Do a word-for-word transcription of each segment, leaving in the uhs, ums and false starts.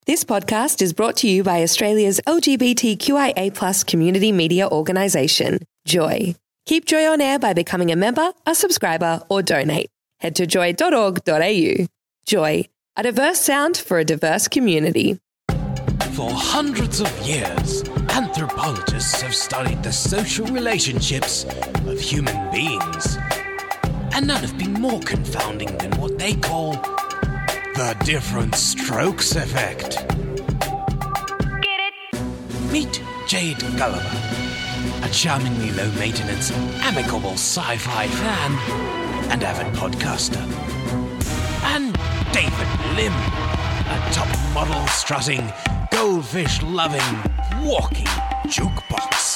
This podcast is brought to you by Australia's L G B T Q I A plus community media organisation, Joy. Keep Joy on air by becoming a member, a subscriber or donate. Head to joy dot org dot a u. Joy, a diverse sound for a diverse community. For hundreds of years, anthropologists have studied the social relationships of human beings. And none have been more confounding than what they call the different strokes effect. Get it? Meet Jade Gulliver, a charmingly low-maintenance, amicable sci-fi fan and avid podcaster. And David Lim, a top-model strutting, goldfish-loving, walking jukebox.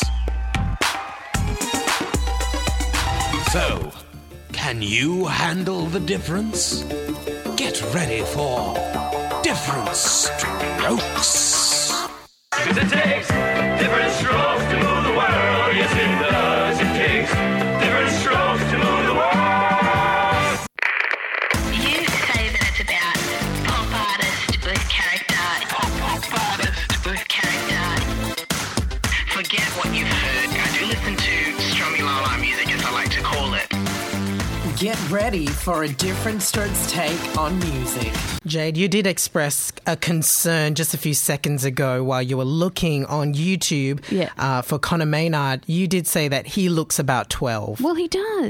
So, can you handle the difference? Get ready for Different Strokes. Cause it takes different strokes to move the world. Yes, it does. It takes different strokes to move the world. You say that it's about pop artist with character. Pop, pop artist with character. Forget what you've heard. I do listen to Strummy Lala music, as I like to call it. Get ready for a Different Strokes take on music. Jade, you did express a concern just a few seconds ago while you were looking on YouTube yeah. uh, for Conor Maynard. You did say that he looks about twelve. Well, he does.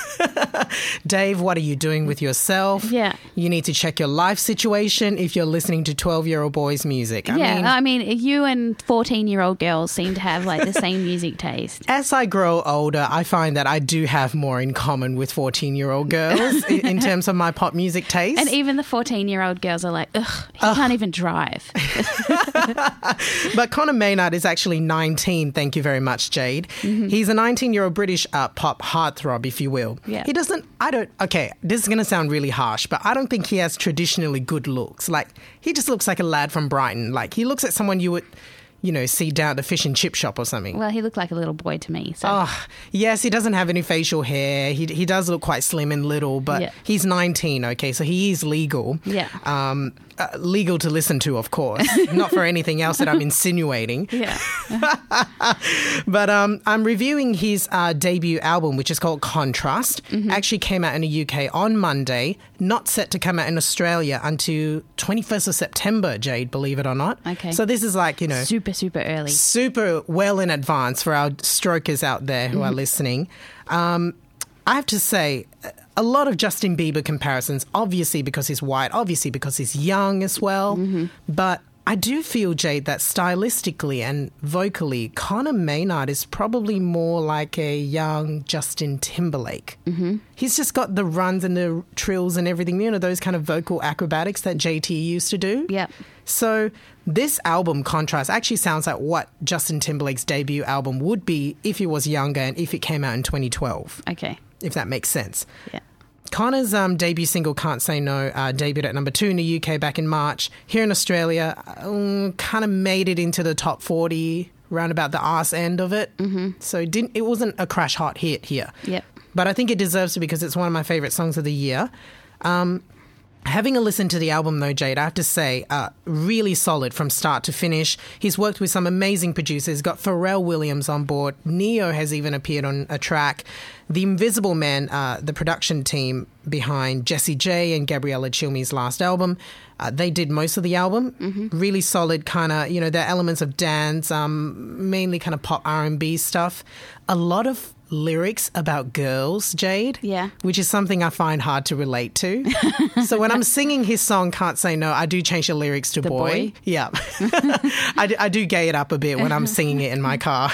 Dave, what are you doing with yourself? Yeah. You need to check your life situation if you're listening to twelve-year-old boys' music. I yeah, mean, I mean, you and fourteen-year-old girls seem to have like the same music taste. As I grow older, I find that I do have more in common with fourteen-year-old girls in, in terms of my pop music taste. And even the fourteen-year-old girls are like, ugh, he Ugh. can't even drive. But Conor Maynard is actually nineteen, thank you very much, Jade. Mm-hmm. He's a nineteen-year-old British uh, pop heartthrob, if you will. Yeah. He doesn't, I don't, okay, this is going to sound really harsh, but I don't think he has traditionally good looks. Like, he just looks like a lad from Brighton. Like, he looks at someone you would, you know, see down at the fish and chip shop or something. Well, he looked like a little boy to me. So. Oh, yes, he doesn't have any facial hair. He he does look quite slim and little, but yeah. he's he's nineteen, okay, so he is legal. Yeah. Um, uh, legal to listen to, of course. Not for anything else that I'm insinuating. Yeah. But um, I'm reviewing his uh, debut album, which is called Contrast. Mm-hmm. Actually came out in the U K on Monday, not set to come out in Australia until twenty-first of September, Jade, believe it or not. Okay. So this is like, you know... Super, super early. Super well in advance for our strokers out there who mm-hmm. are listening. Um, I have to say, a lot of Justin Bieber comparisons, obviously because he's white, obviously because he's young as well. Mm-hmm. But I do feel, Jade, that stylistically and vocally, Conor Maynard is probably more like a young Justin Timberlake. Mm-hmm. He's just got the runs and the trills and everything, you know, those kind of vocal acrobatics that J T used to do. Yeah. So this album, Contrast, actually sounds like what Justin Timberlake's debut album would be if he was younger and if it came out in twenty twelve. Okay. If that makes sense. Yeah. Connor's um, debut single, Can't Say No, uh, debuted at number two in the U K back in March. Here in Australia, um, kind of made it into the top forty, round about the arse end of it. Mm-hmm. So it, didn't, it wasn't a crash hot hit here. Yep. But I think it deserves to because it's one of my favourite songs of the year. Um, having a listen to the album, though, Jade, I have to say, uh, really solid from start to finish. He's worked with some amazing producers, got Pharrell Williams on board. Neo has even appeared on a track. The Invisible Man, uh, the production team behind Jessie J and Gabriella Chilmi's last album, uh, they did most of the album. Mm-hmm. Really solid kind of, you know, there are elements of dance, um, mainly kind of pop R and B stuff. A lot of lyrics about girls, Jade. Yeah. Which is something I find hard to relate to. So when I'm singing his song, Can't Say No, I do change the lyrics to the boy. boy. Yeah. I, do, I do gay it up a bit when I'm singing it in my car.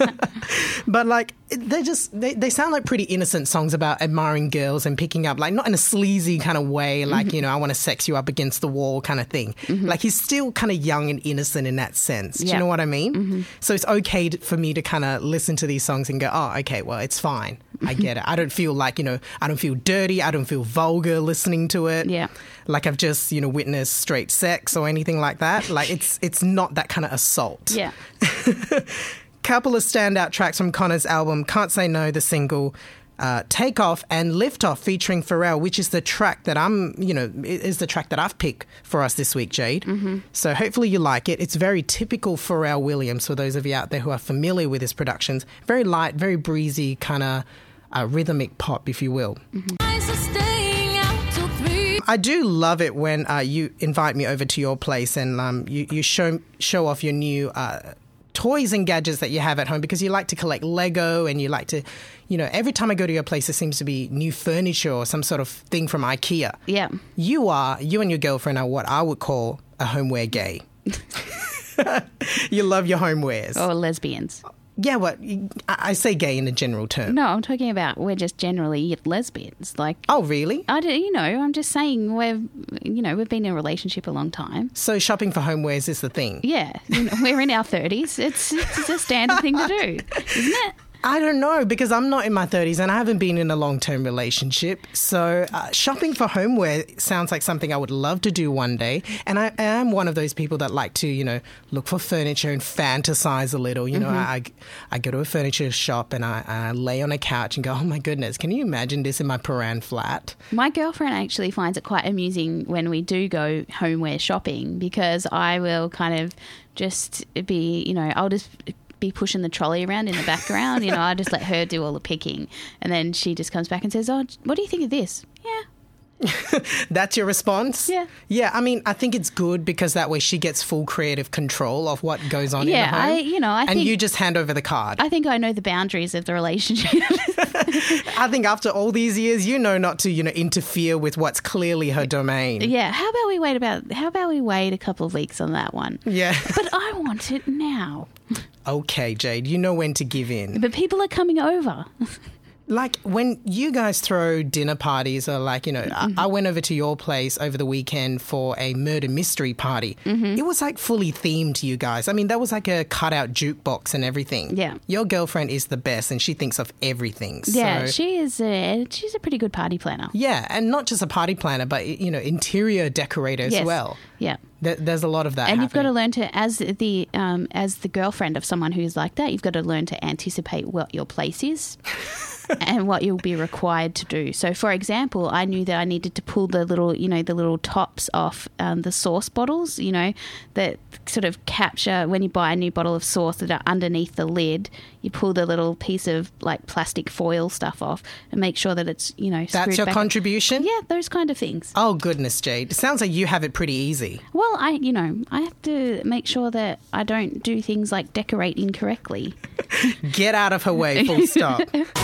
But like, they just, they, they sound like pretty innocent songs about admiring girls and picking up, like not in a sleazy kind of way, like, mm-hmm. you know, I want to sex you up against the wall kind of thing. Mm-hmm. Like he's still kind of young and innocent in that sense. Do yeah. you know what I mean? Mm-hmm. So it's okay to, for me to kind of listen to these songs and go, oh, okay, well, it's fine. I get it. I don't feel like, you know, I don't feel dirty. I don't feel vulgar listening to it. Yeah. Like I've just, you know, witnessed straight sex or anything like that. Like it's it's not that kind of assault. Yeah. Couple of standout tracks from Connor's album, Can't Say No, the single. uh, Take Off and Lift Off featuring Pharrell, which is the track that I'm, you know, is the track that I've picked for us this week, Jade. Mm-hmm. So hopefully you like it. It's very typical Pharrell Williams for those of you out there who are familiar with his productions. Very light, very breezy, kind of uh, rhythmic pop, if you will. Mm-hmm. I do love it when uh, you invite me over to your place and um, you, you show show off your new uh, toys and gadgets that you have at home, because you like to collect Lego and you like to, you know, every time I go to your place, there seems to be new furniture or some sort of thing from IKEA. Yeah. You are, you and your girlfriend are what I would call a homeware gay. You love your homewares. Or lesbians. Yeah, well, I say gay in a general term. No, I'm talking about we're just generally lesbians. Like, oh, really? I don't, you know, I'm just saying we've, you know, we've been in a relationship a long time. So shopping for homewares is the thing. Yeah, you know, we're in our thirties. It's it's a standard thing to do, isn't it? I don't know, because I'm not in my thirties and I haven't been in a long-term relationship. So uh, shopping for homeware sounds like something I would love to do one day. And I, I am one of those people that like to, you know, look for furniture and fantasize a little. You know, mm-hmm. I, I go to a furniture shop and I, I lay on a couch and go, oh my goodness, can you imagine this in my Paran flat? My girlfriend actually finds it quite amusing when we do go homeware shopping, because I will kind of just be, you know, I'll just be pushing the trolley around in the background. You know, I just let her do all the picking. And then she just comes back and says, oh, what do you think of this? Yeah. That's your response? Yeah. Yeah, I mean, I think it's good because that way she gets full creative control of what goes on yeah, in the home. I, you know, I and think, you just hand over the card. I think I know the boundaries of the relationship. I think after all these years, you know not to, you know, interfere with what's clearly her domain. Yeah. How about we wait about, how about we wait a couple of weeks on that one? Yeah. But I want it now. Okay, Jade, you know when to give in. But people are coming over. Like when you guys throw dinner parties, or like, you know, mm-hmm. I, I went over to your place over the weekend for a murder mystery party. Mm-hmm. It was like fully themed to you guys. I mean, that was like a cutout jukebox and everything. Yeah. Your girlfriend is the best and she thinks of everything. Yeah, so, she is a, she's a pretty good party planner. Yeah, and not just a party planner, but, you know, interior decorator as yes. well. Yeah. There's a lot of that and happening. You've got to learn to, as the um, as the girlfriend of someone who's like that, you've got to learn to anticipate what your place is and what you'll be required to do. So, for example, I knew that I needed to pull the little, you know, the little tops off um, the sauce bottles, you know, that sort of capture when you buy a new bottle of sauce that are underneath the lid. You pull the little piece of like plastic foil stuff off and make sure that it's, you know, that's your back contribution? Yeah, those kind of things. Oh, goodness, Jade. It sounds like you have it pretty easy. Well, I, you know, I have to make sure that I don't do things like decorate incorrectly. Get out of her way, full stop.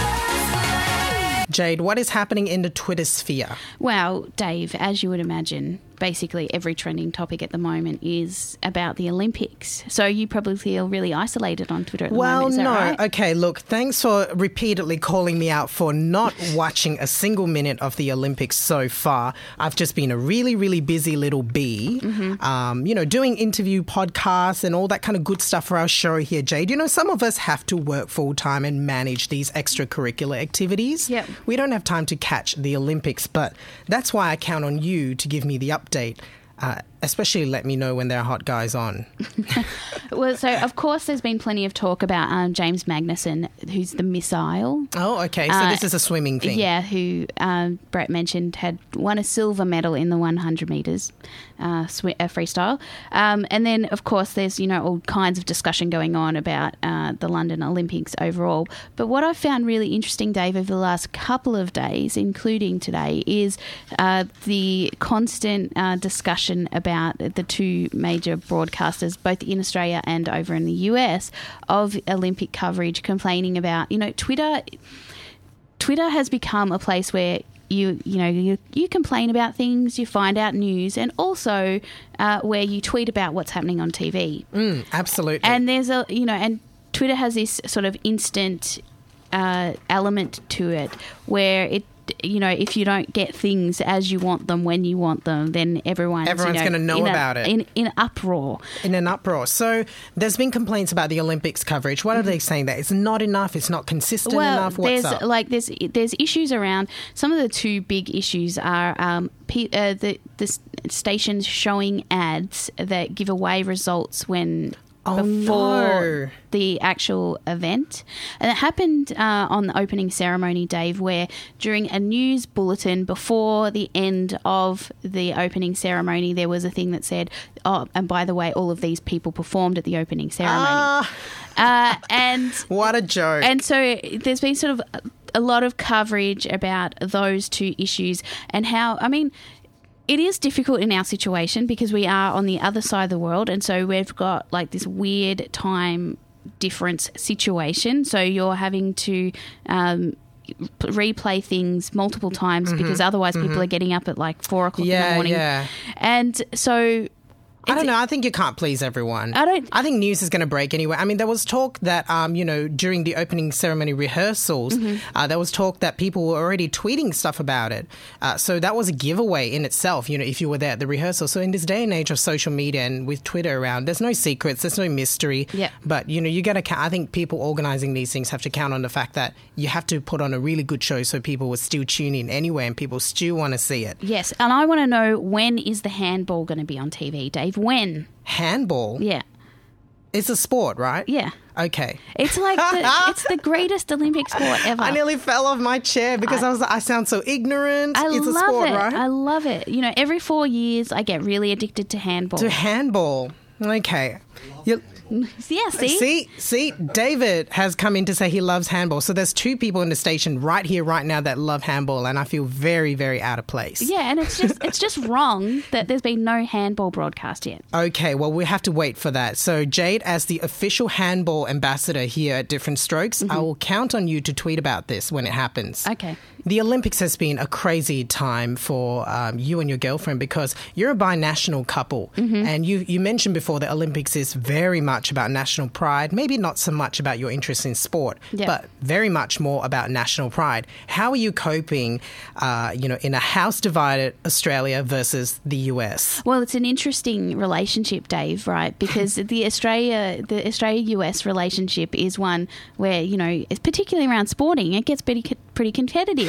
Jade, what is happening in the Twitter sphere? Well, Dave, as you would imagine, basically every trending topic at the moment is about the Olympics. So you probably feel really isolated on Twitter at the well, moment. Is that no. right? Okay, look, thanks for repeatedly calling me out for not watching a single minute of the Olympics so far. I've just been a really, really busy little bee, mm-hmm. um, you know, doing interview podcasts and all that kind of good stuff for our show here, Jade. You know, some of us have to work full-time and manage these extracurricular activities. Yep. We don't have time to catch the Olympics, but that's why I count on you to give me the update. Uh, especially let me know when there are hot guys on. Well, so of course there's been plenty of talk about um, James Magnussen, who's the missile. Oh, okay. So uh, this is a swimming thing. Yeah, who um, Brett mentioned had won a silver medal in the one hundred metres uh, sw- uh, freestyle. Um, and then, of course, there's, you know, all kinds of discussion going on about uh, the London Olympics overall. But what I've found really interesting, Dave, over the last couple of days, including today, is uh, the constant uh, discussion about the two major broadcasters, both in Australia and over in the U S, of Olympic coverage, complaining about, you know, Twitter. Twitter has become a place where you, you know, you, you complain about things, you find out news, and also uh, where you tweet about what's happening on T V. Mm, absolutely. And there's a, you know, and Twitter has this sort of instant uh, element to it where it, you know, if you don't get things as you want them when you want them, then everyone's, everyone's you know, going to know in about a, it. In, in uproar. In an uproar. So there's been complaints about the Olympics coverage. What mm-hmm. are they saying? That it's not enough, it's not consistent well, enough? What's there's, up? Like, there's, there's issues around, some of the two big issues are um, P, uh, the, the stations showing ads that give away results when Oh, before no. the actual event. And it happened uh, on the opening ceremony, Dave, where during a news bulletin before the end of the opening ceremony, there was a thing that said, oh, and by the way, all of these people performed at the opening ceremony. Ah. Uh, and What a joke. and so there's been sort of a lot of coverage about those two issues and how, I mean, it is difficult in our situation because we are on the other side of the world, and so we've got like this weird time difference situation. So you're having to um, replay things multiple times Mm-hmm. because otherwise people are getting up at like four o'clock in Yeah, the morning. yeah. And so I don't know. I think you can't please everyone. I don't- I think news is going to break anyway. I mean, there was talk that, um, you know, during the opening ceremony rehearsals, Mm-hmm. uh, there was talk that people were already tweeting stuff about it. Uh, so that was a giveaway in itself, you know, if you were there at the rehearsal. So in this day and age of social media and with Twitter around, there's no secrets, there's no mystery. Yeah. But, you know, you got to count. I think people organizing these things have to count on the fact that you have to put on a really good show so people will still tune in anyway and people still want to see it. yes, and I want to know, when is the handball going to be on T V, Dave? When? Handball? Yeah. It's a sport, right? Yeah. Okay. It's like the, it's the greatest Olympic sport ever. I nearly fell off my chair because I, was like, I sound so ignorant. I it's a love sport, it. right? I love it. You know, every four years I get really addicted to handball. To handball. Okay. You, yeah, see? see, see, David has come in to say he loves handball. So there's two people in the station right here, right now that love handball, and I feel very, very out of place. Yeah, and it's just it's just wrong that there's been no handball broadcast yet. Okay, well, we have to wait for that. So, Jade, as the official handball ambassador here at Different Strokes, I will count on you to tweet about this when it happens. Okay. The Olympics has been a crazy time for um, you and your girlfriend because you're a binational couple. And you, you mentioned before that Olympics is very much about national pride, maybe not so much about your interest in sport, Yeah. but very much more about national pride. How are you coping, uh, you know, in a house-divided Australia versus the U S? Well, it's an interesting relationship, Dave, right? Because the Australia the Australia-U S relationship is one where, you know, particularly around sporting, it gets pretty pretty competitive.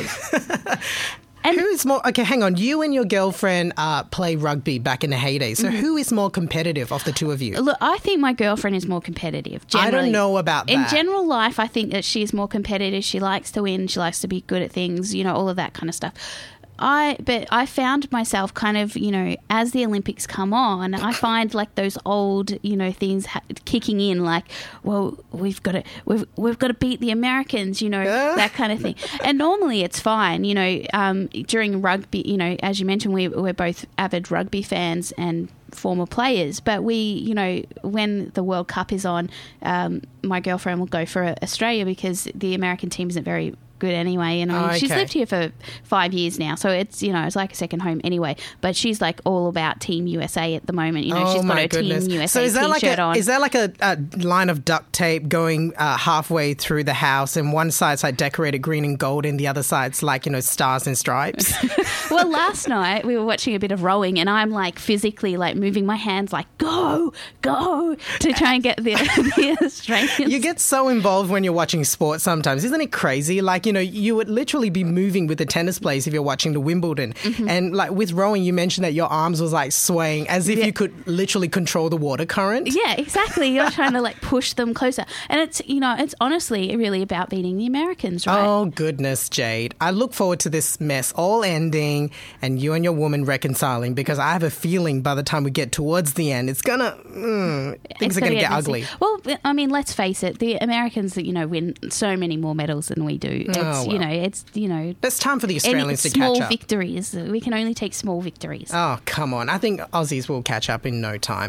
And Who is more... Okay, hang on. You and your girlfriend uh, play rugby back in the heyday. So who is more competitive of the two of you? look, I think my girlfriend is more competitive. I don't Generally. know about In that. general life, I think that she's more competitive. She likes to win. She likes to be good at things, you know, all of that kind of stuff. I but I found myself kind of, you know, as the Olympics come on, I find like those old, you know, things ha- kicking in, like, well, we've got to we've we've got to beat the Americans, you know, that kind of thing. And normally it's fine, you know. Um, during rugby, you know, as you mentioned, we we're both avid rugby fans and former players, but we, you know, when the World Cup is on, um, my girlfriend will go for Australia because the American team isn't very good anyway, and I mean, Oh, she's okay. lived here for five years now, so it's, you know, it's like a second home anyway. But she's like all about Team U S A at the moment. You know, Oh she's got my her goodness! Team U S A So is that like t-shirt a on. is that like a, a line of duct tape going uh, halfway through the house, and one side's like decorated green and gold, and the other side's like, you know, stars and stripes? Well, last night we were watching a bit of rowing, and I'm like physically like moving my hands, like go, go, to try and get the, the Australians. You get so involved when you're watching sport sometimes. Isn't it crazy? Like, you know, you would literally be moving with the tennis players if you're watching the Wimbledon. Mm-hmm. And like with rowing, you mentioned that your arms was like swaying as if Yeah. you could literally control the water current. Yeah, exactly. You're trying to like push them closer. And it's, you know, it's honestly really about beating the Americans, right? Oh, goodness, Jade. I look forward to this mess all ending and you and your woman reconciling, because I have a feeling by the time we get towards the end, it's going to, mm, things It's are going to gonna get messy. ugly. Well, I mean, let's face it, the Americans, you know, win so many more medals than we do. It's, Oh, well. you know, it's, you know, It's time for the any Australians to small catch up. victories. We can only take small victories. Oh, come on. I think Aussies will catch up in no time.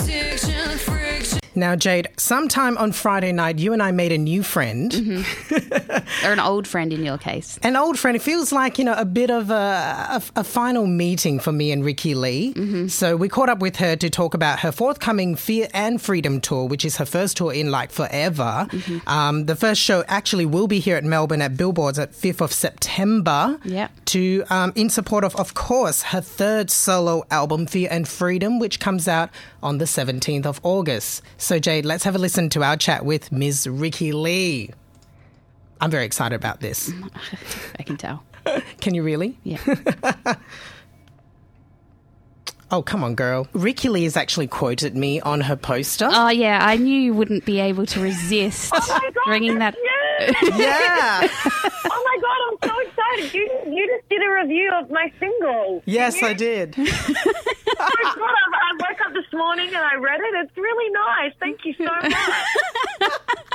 Now, Jade, sometime on Friday night, you and I made a new friend. Mm-hmm. Or an old friend in your case. An old friend. It feels like, you know, a bit of a, a, a final meeting for me and Ricky Lee. Mm-hmm. So we caught up with her to talk about her forthcoming Fear and Freedom tour, which is her first tour in like forever. Mm-hmm. Um, the first show actually will be here at Melbourne at Billboards at fifth of September. Yep. To um, in support of, of course, her third solo album, Fear and Freedom, which comes out on the seventeenth of August. So, Jade, let's have a listen to our chat with Miz Ricky Lee. I'm very excited about this. I can tell. Can you really? Yeah. Oh, come on, girl. Ricky Lee has actually quoted me on her poster. Oh, yeah, I knew you wouldn't be able to resist Oh my God, bringing that. yes. Yeah. Oh my God, I'm so excited. You you just did a review of my single. Yes, I did. Oh my God, I, I woke up this morning and I read it. It's really nice. Thank you so much.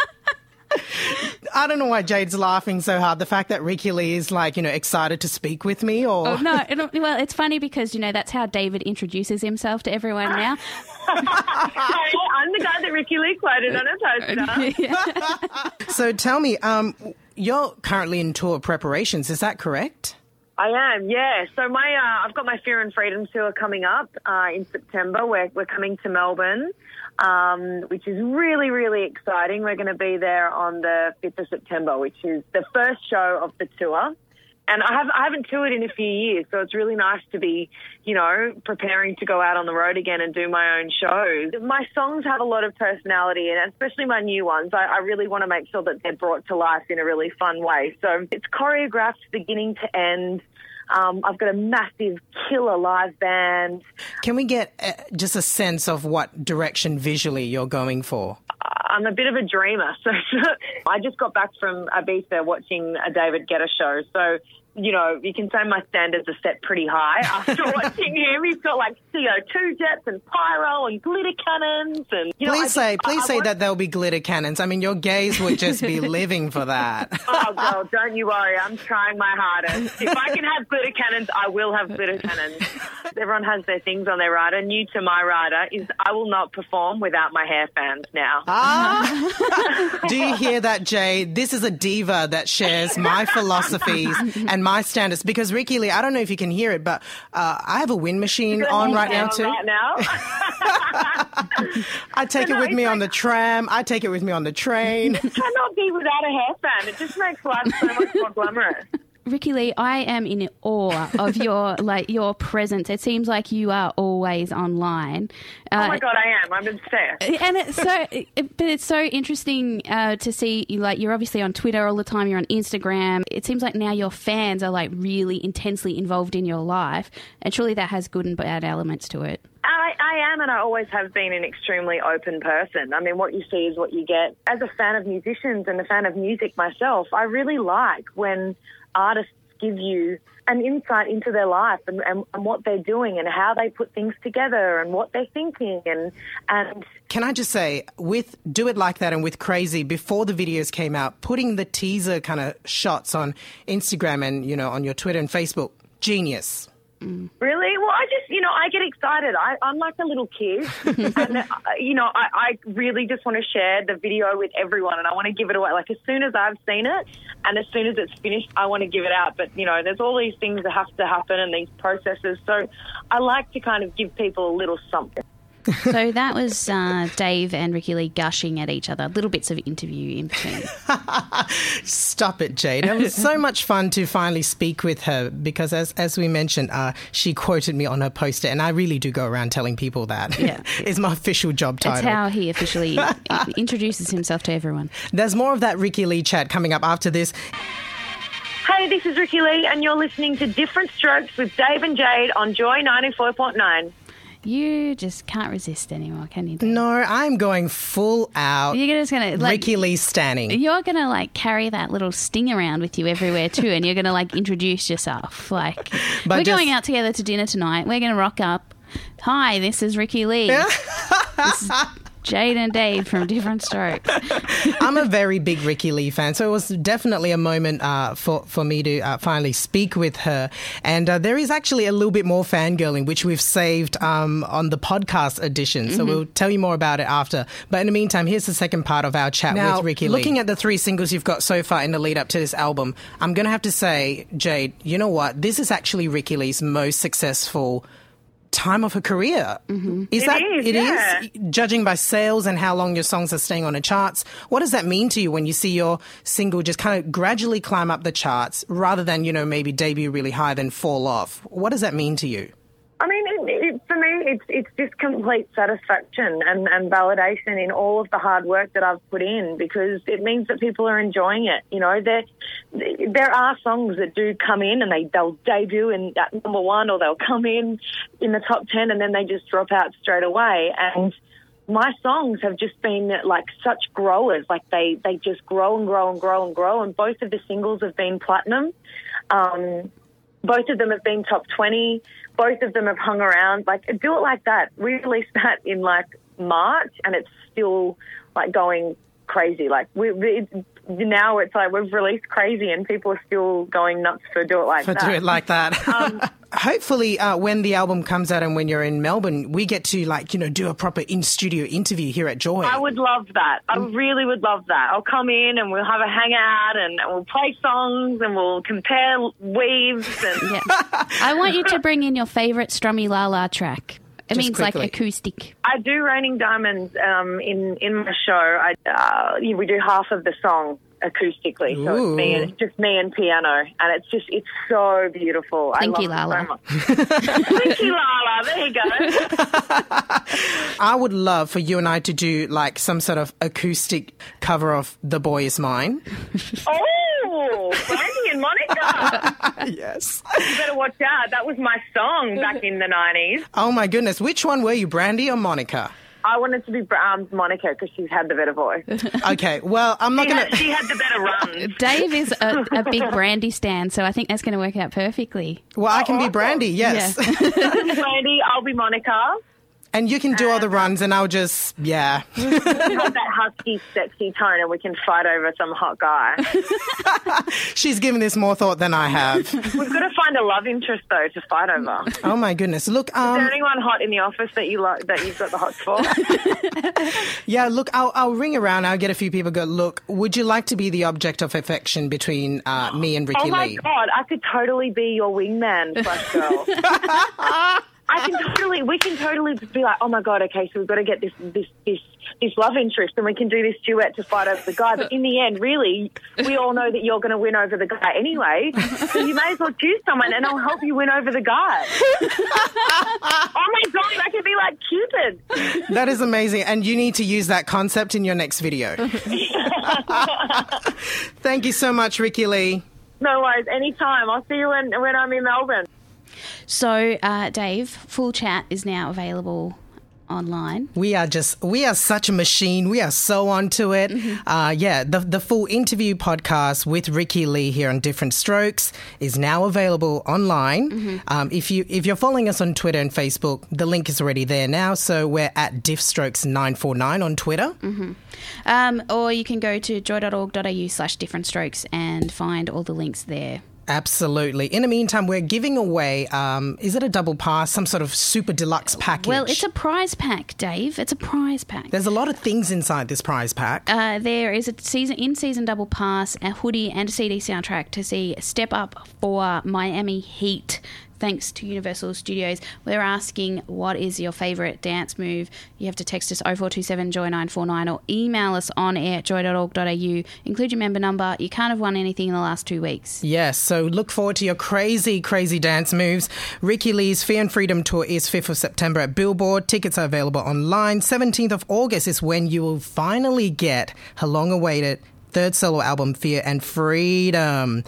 I don't know why Jade's laughing so hard. The fact that Ricky Lee is like, you know, excited to speak with me or... Oh, no, it, well, it's funny because, you know, that's how David introduces himself to everyone now. I'm the guy that Ricky Lee quoted on a poster. So tell me, um, you're currently in tour preparations, is that correct? I am, yeah. So my uh, I've got my Fear and Freedom tour coming up uh, in September. We're, we're coming to Melbourne, um, which is really, really exciting. We're going to be there on the fifth of September, which is the first show of the tour. And I, have, I haven't toured in a few years, so it's really nice to be, you know, preparing to go out on the road again and do my own shows. My songs have a lot of personality, and especially my new ones, I, I really want to make sure that they're brought to life in a really fun way. So it's choreographed beginning to end. Um, I've got a massive killer live band. Can we get uh, just a sense of what direction visually you're going for? I'm a bit of a dreamer. So I just got back from Ibiza watching a David Guetta show. So, you know, you can say my standards are set pretty high. After watching him, he's got like C O two jets and pyro and glitter cannons. And you know, Please I just, say, please I, say I want... that there'll be glitter cannons. I mean, your gays would just be living for that. Oh, girl, don't you worry. I'm trying my hardest. If I can have glitter cannons, I will have glitter cannons. Everyone has their things on their rider. New to my rider is I will not perform without my hair fans now. Ah. Do you hear that, Jay? This is a diva that shares my philosophies and my standards. Because Ricky Lee, I don't know if you can hear it, but uh, I have a wind machine on right now too. Right now. I take No, it with me it's on the tram. I take it with me on the train. You cannot be without a hair fan. It just makes life so much more glamorous. Ricky Lee, I am in awe of your like your presence. It seems like you are always online. Uh, Oh my God, I am. I'm obsessed. And it's so, it, but it's so interesting uh, to see. You like you're obviously on Twitter all the time. You're on Instagram. It seems like now your fans are like really intensely involved in your life, and surely that has good and bad elements to it. I, I am, and I always have been an extremely open person. I mean, what you see is what you get. As a fan of musicians and a fan of music myself, I really like when artists give you an insight into their life and, and, and what they're doing and how they put things together and what they're thinking. And, and Can I just say, with Do It Like That and with Crazy, before the videos came out, putting the teaser kind of shots on Instagram and, you know, on your Twitter and Facebook, genius. Really? Well, I just, you know, I get excited. I, I'm like a little kid. and, uh, you know, I, I really just want to share the video with everyone and I want to give it away. Like, as soon as I've seen it and as soon as it's finished, I want to give it out. But, you know, there's all these things that have to happen and these processes. So I like to kind of give people a little something. So that was uh, Dave and Ricky Lee gushing at each other, little bits of interview in between. Stop it, Jade. It was so much fun to finally speak with her because, as as we mentioned, uh, she quoted me on her poster, and I really do go around telling people that. Yeah. It's my official job title. That's how he officially introduces himself to everyone. There's more of that Ricky Lee chat coming up after this. Hey, this is Ricky Lee, and you're listening to Different Strokes with Dave and Jade on Joy ninety-four point nine. You just can't resist anymore, can you? Dave? No, I'm going full out. You're just gonna like Ricky Lee standing. You're gonna like carry that little sting around with you everywhere too, and you're gonna like introduce yourself. Like But we're just- going out together to dinner tonight. We're gonna rock up. Hi, this is Ricky Lee. This is Jade and Dave from Different Strokes. I'm a very big Ricky Lee fan, so it was definitely a moment uh, for, for me to uh, finally speak with her. And uh, there is actually a little bit more fangirling, which we've saved um, on the podcast edition, so mm-hmm. we'll tell you more about it after. But in the meantime, here's the second part of our chat Now, with Ricky Lee. Looking at the three singles you've got so far in the lead up to this album, I'm going to have to say, Jade, you know what? This is actually Ricky Lee's most successful time of her career. Mm-hmm. Is It that is, it yeah. is? Judging by sales and how long your songs are staying on the charts, what does that mean to you when you see your single just kind of gradually climb up the charts rather than, you know, maybe debut really high then fall off? What does that mean to you? I mean, it, it, for for me, it's it's just complete satisfaction and, and validation in all of the hard work that I've put in, because it means that people are enjoying it. You know, there there are songs that do come in and they, they'll debut in at number one, or they'll come in in the top ten and then they just drop out straight away. And my songs have just been like such growers. Like they, they just grow and grow and grow and grow. And both of the singles have been platinum. Um, both of them have been top twenty. Both of them have hung around. Like, Do It Like That. We released that in like March and it's still like going crazy. Like we, it's, now it's like we've released Crazy and people are still going nuts for Do It Like For That. Do It Like That. Um, Hopefully, uh, when the album comes out and when you're in Melbourne, we get to, like, you know, do a proper in-studio interview here at Joy. I would love that. I really would love that. I'll come in and we'll have a hangout and we'll play songs and we'll compare weaves. And Yeah. I want you to bring in your favourite Strummy La La track. It Just means quickly. like acoustic. I do Raining Diamonds um, in in my show. I, uh, we do half of the song acoustically, so Ooh. it's me and it's just me and piano, and it's just it's so beautiful. Blinky I love Lala. it so much. Blinky Lala, there you go. I would love for you and I to do, like, some sort of acoustic cover of The Boy Is Mine. Oh, Brandy and Monica. Yes. You better watch out. That was my song back in the nineties. Oh, my goodness. Which one were you, Brandy or Monica? I wanted to be um, Monica because she's had the better voice. Okay, well, I'm not She going had, to... she had the better run. Dave is a, a big Brandy stan, so I think that's going to work out perfectly. Well, I can be awesome. Brandy, yes. Brandy, I'll be Monica. And you can do all the runs and I'll just, yeah. Have that husky, sexy tone and we can fight over some hot guy. She's given this more thought than I have. We've got to find a love interest, though, to fight over. Is Oh, my goodness. Look, um... there anyone hot in the office that you like, that you've got the hots for? Yeah, look, I'll, I'll ring around. I'll get a few people go, look, would you like to be the object of affection between uh, me and Ricky Oh, my Lee? God, I could totally be your wingman slash girl. I can totally, we can totally be like, oh, my God, okay, so we've got to get this, this, this, this love interest and we can do this duet to fight over the guy. But in the end, really, we all know that you're going to win over the guy anyway. So you may as well choose someone and I'll help you win over the guy. Oh, my God, I could be like Cupid. That is amazing. And you need to use that concept in your next video. Thank you so much, Ricky Lee. No worries, anytime. I'll see you when, when I'm in Melbourne. So, uh, Dave, Full Chat is now available online. We are just, we are such a machine. We are so onto it. Mm-hmm. Uh, yeah, the, the full interview podcast with Ricky Lee here on Different Strokes is now available online. Mm-hmm. Um, if, you, if you're following us on Twitter and Facebook, the link is already there now. So we're at diffstrokes nine four nine on Twitter. Mm-hmm. Um, or you can go to joy.org.au slash different strokes and find all the links there. Absolutely. In the meantime, we're giving away, um, is it a double pass, some sort of super deluxe package? Well, it's a prize pack, Dave. It's a prize pack. There's a lot of things inside this prize pack. Uh, there is a season in-season double pass, a hoodie and a C D soundtrack to see Step Up for Miami Heat. Thanks to Universal Studios. We're asking, what is your favourite dance move? You have to text us oh four two seven joy nine four nine or email us on air at joy dot org dot a u. Include your member number. You can't have won anything in the last two weeks. Yes, so look forward to your crazy, crazy dance moves. Ricky Lee's Fear and Freedom Tour is fifth of September at Billboard. Tickets are available online. seventeenth of August is when you will finally get her long-awaited third solo album, Fear and Freedom.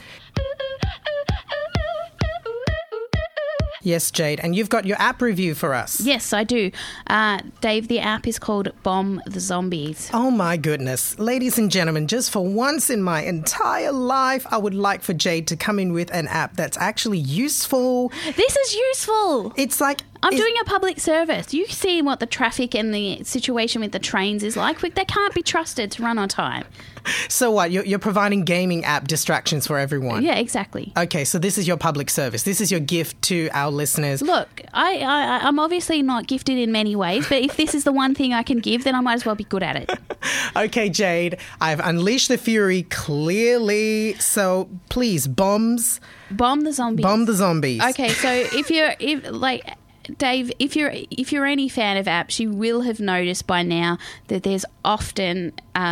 Yes, Jade, and you've got your app review for us. Yes, I do. Uh, Dave, the app is called Bomb the Zombies. Oh my goodness. Ladies and gentlemen, just for once in my entire life, I would like for Jade to come in with an app that's actually useful. This is useful. It's like... I'm it's- doing a public service. You see what the traffic and the situation with the trains is like. They can't be trusted to run on time. So what? You're, you're providing gaming app distractions for everyone? Yeah, exactly. Okay, so this is your public service. This is your gift to our listeners. Look, I, I, I'm obviously not gifted in many ways, but if this is the one thing I can give, then I might as well be good at it. Okay, Jade, I've unleashed the fury clearly. So please, bombs. Bomb the zombies. Bomb the zombies. Okay, so if you're if like Dave, if you're if you're any fan of apps, you will have noticed by now that there's often uh,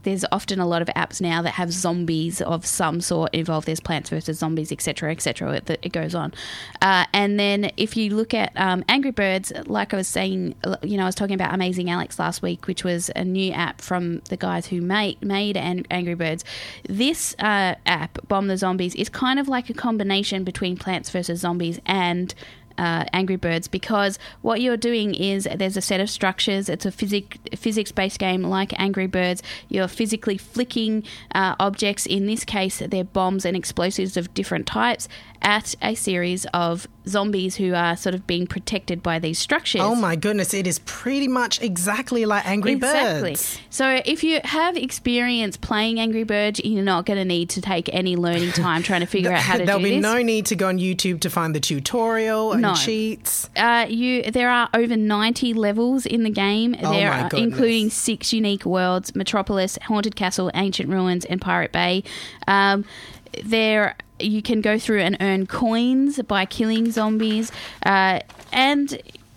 there's often a lot of apps now that have zombies of some sort involved. There's Plants versus Zombies, et cetera, et cetera. It, it goes on. Uh, and then if you look at um, Angry Birds, like I was saying, you know, I was talking about Amazing Alex last week, which was a new app from the guys who made, made Angry Birds. This uh, app, Bomb the Zombies, is kind of like a combination between Plants versus Zombies and Uh, Angry Birds, because what you're doing is there's a set of structures. It's a physic, physics-based game like Angry Birds. You're physically flicking uh, objects. In this case, they're bombs and explosives of different types at a series of zombies who are sort of being protected by these structures. Oh my goodness, it is pretty much exactly like Angry exactly. Birds. So if you have experience playing Angry Birds, you're not going to need to take any learning time trying to figure out how to There'll do be this. no need to go on YouTube to find the tutorial and No. cheats. Uh, you there are over ninety levels in the game. Oh there my are, goodness. including six unique worlds: Metropolis, Haunted Castle, Ancient Ruins, and Pirate Bay. Um, there you can go through and earn coins by killing zombies, uh, and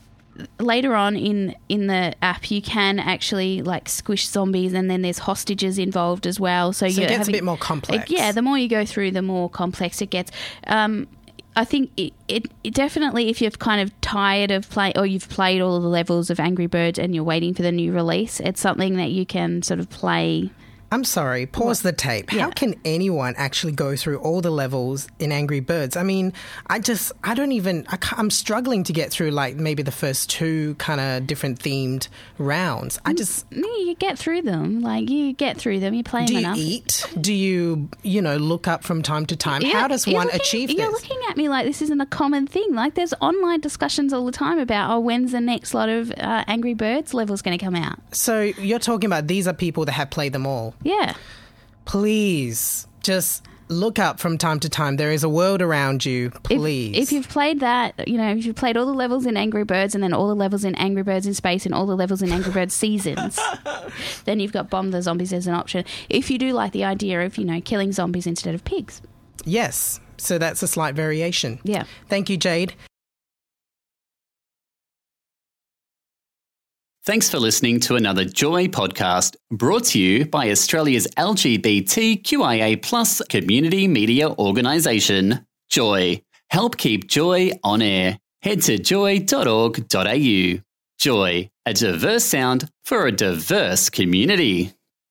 later on in in the app you can actually like squish zombies, and then there's hostages involved as well. So, So you're it gets having, a bit more complex. Yeah, the more you go through, the more complex it gets. Um, I think it, it, it definitely, if you're kind of tired of play, or you've played all of the levels of Angry Birds and you're waiting for the new release, it's something that you can sort of play. I'm sorry, pause the tape. How Yeah. can anyone actually go through all the levels in Angry Birds? I mean, I just, I don't even, I can't, I'm struggling to get through like maybe the first two kind of different themed rounds. I just... No, you get through them. Like, you get through them, you play Do them you enough. eat? Do you, you know, look up from time to time? You're- How does you're one looking- achieve You're this? looking at me like this isn't a common thing. Like, there's online discussions all the time about, oh, when's the next lot of uh, Angry Birds levels going to come out? So you're talking about these are people that have played them all. Yeah. Please, just look up from time to time. There is a world around you. If- Please. If, you've played that, you know, if you've played all the levels in Angry Birds and then all the levels in Angry Birds in Space and all the levels in Angry Birds Seasons, then you've got Bomb the Zombies as an option. If you do like the idea of, you know, killing zombies instead of pigs. Yes. So that's a slight variation. Yeah. Thank you, Jade. Thanks for listening to another Joy podcast brought to you by Australia's L G B T Q I A plus community media organisation, Joy. Help keep Joy on air. Head to joy dot org dot a u. Joy, a diverse sound for a diverse community.